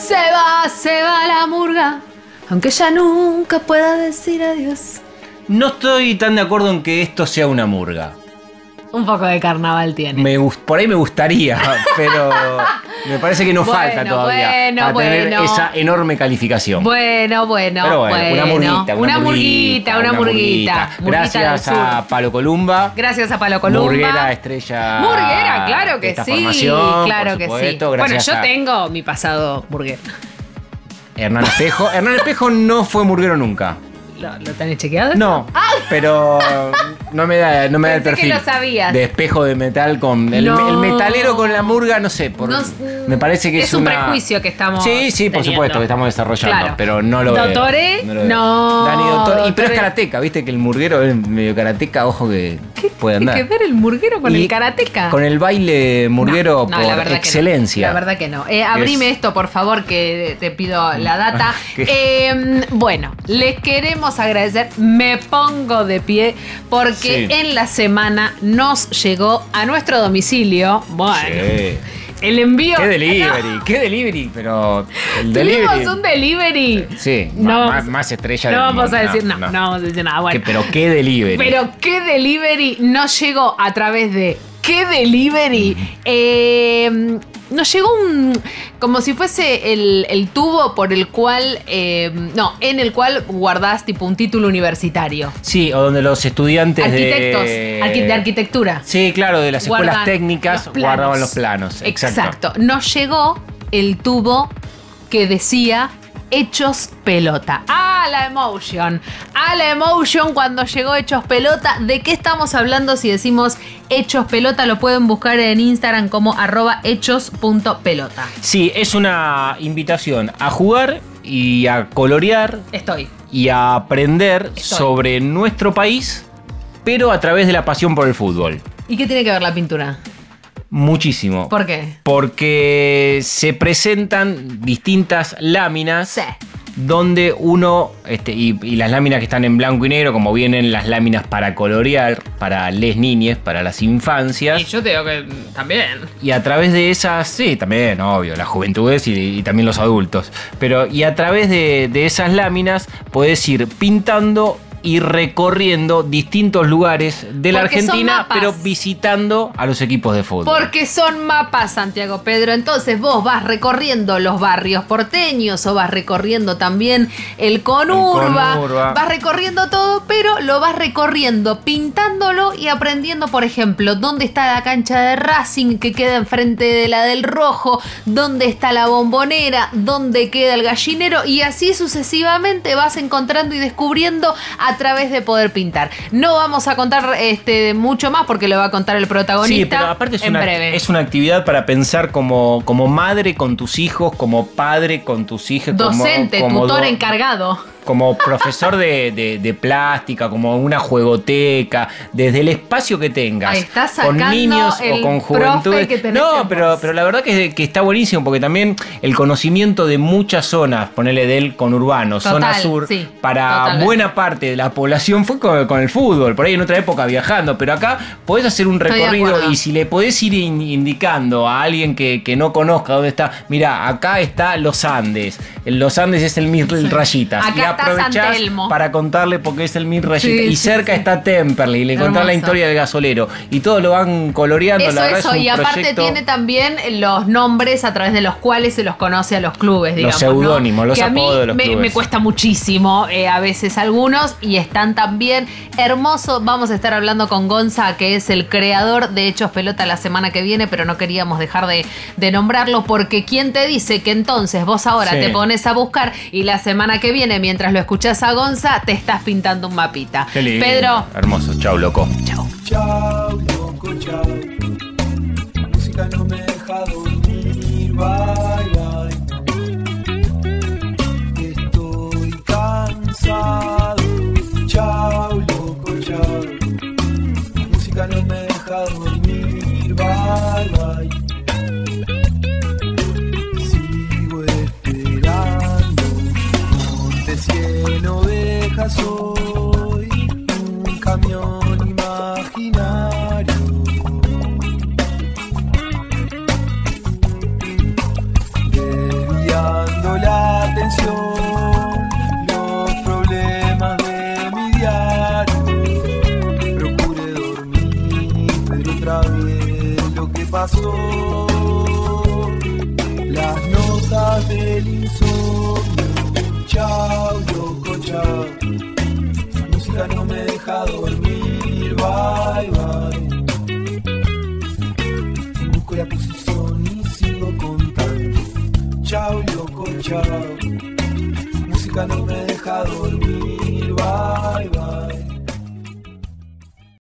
Se va la murga, aunque ya nunca pueda decir adiós. No estoy tan de acuerdo en que esto sea una murga. Un poco de carnaval tiene. Por ahí me gustaría, pero me parece que nos falta todavía para tener esa enorme calificación. Bueno. Pero una murguita. Gracias a Palo Columba. Gracias a Palo Columba. Murguera, estrella. Murguera, claro que sí. Claro que sí. Bueno, yo tengo mi pasado murguero. Hernán Espejo. Hernán Espejo no fue murguero nunca. ¿Lo tenés chequeado? No, pero no me da el perfil. Que lo sabías. De espejo de metal con el metalero con la murga, no sé. Me parece que es un prejuicio que estamos Sí, por supuesto, que estamos desarrollando, claro. Pero no lo veo. Dottore, no. Dani Dottore. Pero es karateca, viste que el murguero es medio karateca, ojo que puede andar. ¿Qué tiene que ver el murguero con el karateca? Con el baile murguero por excelencia. La verdad que no. Abrime esto, por favor, que te pido la data. Bueno, les queremos agradecer. Me pongo de pie porque en la semana nos llegó a nuestro domicilio. Bueno. El envío. ¡Qué delivery! Pero el delivery. Tuvimos un delivery. Sí, más estrella no vamos a decir no vamos a decir nada. Bueno. Pero qué delivery nos llegó a través de qué delivery. Nos llegó como si fuese el tubo por el cual en el cual guardás tipo un título universitario. Sí, o donde los estudiantes de arquitectura. Sí, claro, de las escuelas técnicas guardaban los planos. Exacto. Nos llegó el tubo que decía Hechos Pelota. La emotion cuando llegó Hechos Pelota. ¿De qué estamos hablando si decimos Hechos Pelota? Lo pueden buscar en Instagram como @hechos.pelota. Sí, es una invitación a jugar y a colorear. Y a aprender sobre nuestro país, pero a través de la pasión por el fútbol. ¿Y qué tiene que ver la pintura? Muchísimo. ¿Por qué? Porque se presentan distintas láminas donde uno, y las láminas que están en blanco y negro, como vienen las láminas para colorear, para les niñes, para las infancias. Y yo te digo que también. Y a través de esas, sí, también, obvio, las juventudes y también los adultos. Y a través de esas láminas podés ir pintando y recorriendo distintos lugares de la Argentina, pero visitando a los equipos de fútbol. Porque son mapas, Santiago Pedro. Entonces vos vas recorriendo los barrios porteños o vas recorriendo también el Conurba. Vas recorriendo todo, pero lo vas recorriendo, pintándolo y aprendiendo, por ejemplo, dónde está la cancha de Racing que queda enfrente de la del Rojo, dónde está la Bombonera, dónde queda el Gallinero, y así sucesivamente vas encontrando y descubriendo a través de poder pintar. No vamos a contar mucho más porque lo va a contar el protagonista. Sí, pero aparte en breve. Es una actividad para pensar como madre con tus hijos, como padre con tus hijos. Docente, tutor encargado. Como profesor de plástica, como una juegoteca, desde el espacio que tengas. Ahí está sacando con niños o con juventudes. No, pero la verdad que está buenísimo porque también el conocimiento de muchas zonas, ponele del conurbano, zona sur, para buena parte de la población fue con el fútbol. Por ahí en otra época viajando, pero acá podés hacer un recorrido y si le podés ir indicando a alguien que no conozca dónde está, mirá, acá está Los Andes. Los Andes es el Mil Rayitas. Acá aprovechás para contarle porque es el Mil Rayita. Y cerca está Temperley, le contás la historia del gasolero. Y todo lo van coloreando. Y aparte tiene también los nombres a través de los cuales se los conoce a los clubes, digamos. Los seudónimos, los apodos de los clubes. Me cuesta muchísimo a veces algunos y están también hermosos. Vamos a estar hablando con Gonza, que es el creador de Hechos Pelota la semana que viene, pero no queríamos dejar de nombrarlo porque ¿quién te dice que entonces vos ahora te pones a buscar y la semana que viene, mientras lo escuchás a Gonza, te estás pintando un mapita? Qué lindo. Pedro. Hermoso. Chau, loco. Chau. Chau, loco, chau. La música no me deja dormir. Bye, bye. Estoy cansado. Chau, loco, chau. La música no me deja dormir. Bye, bye. Sigo esperando. Cien ovejas soy, un camión imaginario. Desviando pasó. Las notas del insomnio, chao, loco, chao. La música no me deja dormir, bye, bye. Busco la posición y sigo contando, chao, loco, chao. La música no me deja dormir, bye, bye.